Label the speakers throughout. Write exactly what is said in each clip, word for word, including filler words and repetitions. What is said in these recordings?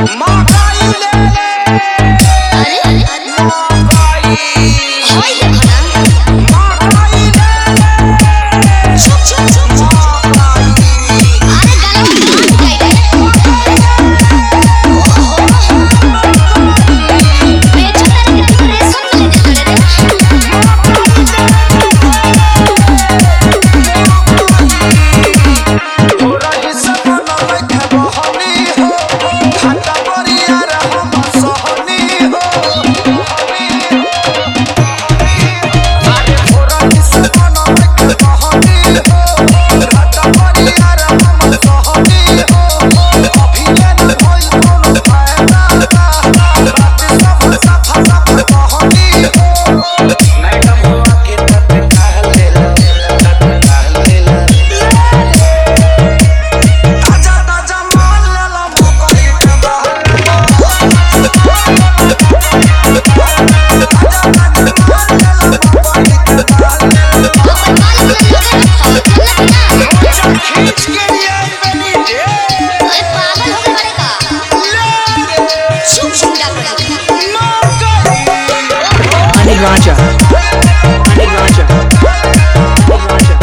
Speaker 1: Raja, Anil Raja, Anil Raja.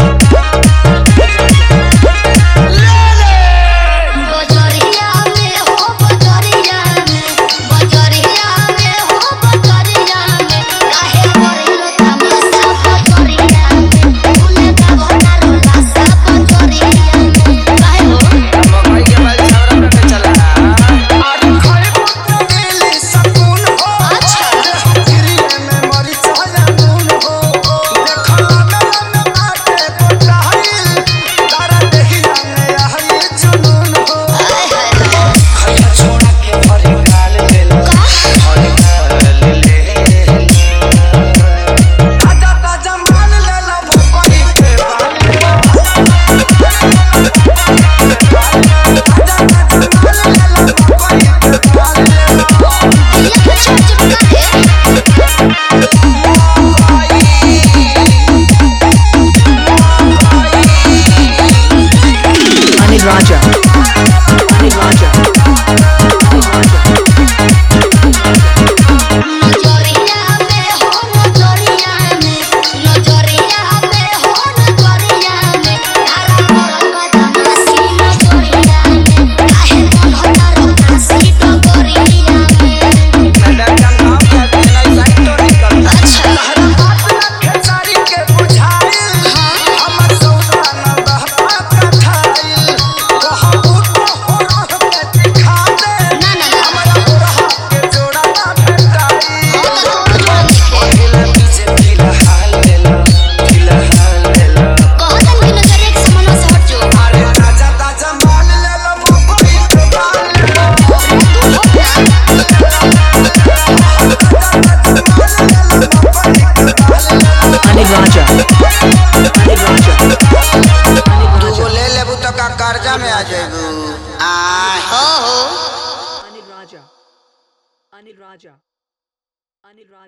Speaker 2: बजरिया में हो बजरिया में बजरिया में हो बजरिया में काहे करिलो तमाशा बजरिया में तूने गावना रोला सा बजरिया में काहे हो
Speaker 3: मकई के बाल छावरा पे चला
Speaker 4: अरे खाए पुत्र मिली सकून हो
Speaker 2: अच्छा
Speaker 4: गिरिए में मरी चाया नून हो देखला मेला में बाटे कोटाइल तारा देखिया में आई जुनून हो
Speaker 2: हाय हाय हाय
Speaker 4: खैया छोड़ा के भरी गाल ले लो भरी गाल ले ताजा ताजा मान ले लो मकई के बाल ताजा ताजा मान ले लो मकई के बाल
Speaker 2: ये अच्छा चिपका है
Speaker 1: Anil Raja, Anil Raja, Anil Raja.
Speaker 2: नजरिया में हो नजरिया में नजरिया में हो नजरिया में तारा मोर कदम सी नजरिया में काहे मन होता रसी डगरिया में
Speaker 3: मैडम का नाम क्या है ना साइटो निकल
Speaker 2: अच्छा
Speaker 4: हर बात ना खेसारी के बुझाइल हमर सौदा न बहता कठाइल कहबू तो हो रह के दिखा दे
Speaker 2: ना ना ना
Speaker 4: हमरा बुरहा के जोड़ा ना भेटाई
Speaker 2: हो तो तोर जोड़ा दिखे
Speaker 4: पहले पीछे फिलहाल ले लो फिलहाल ले लो
Speaker 2: कहतन की नजरिया के सामने से हट जो
Speaker 4: अरे ताजा ताजा मान ले लो मकई के बाल ले लो
Speaker 2: तू हो ना
Speaker 1: Anil Raja, Anil Raja, Anil
Speaker 3: तू
Speaker 1: Raja.
Speaker 3: ले लेबू तो का कर्जा में आ जाएबू आ
Speaker 2: हो हो
Speaker 1: Anil Raja, Anil Raja, Anil Raja.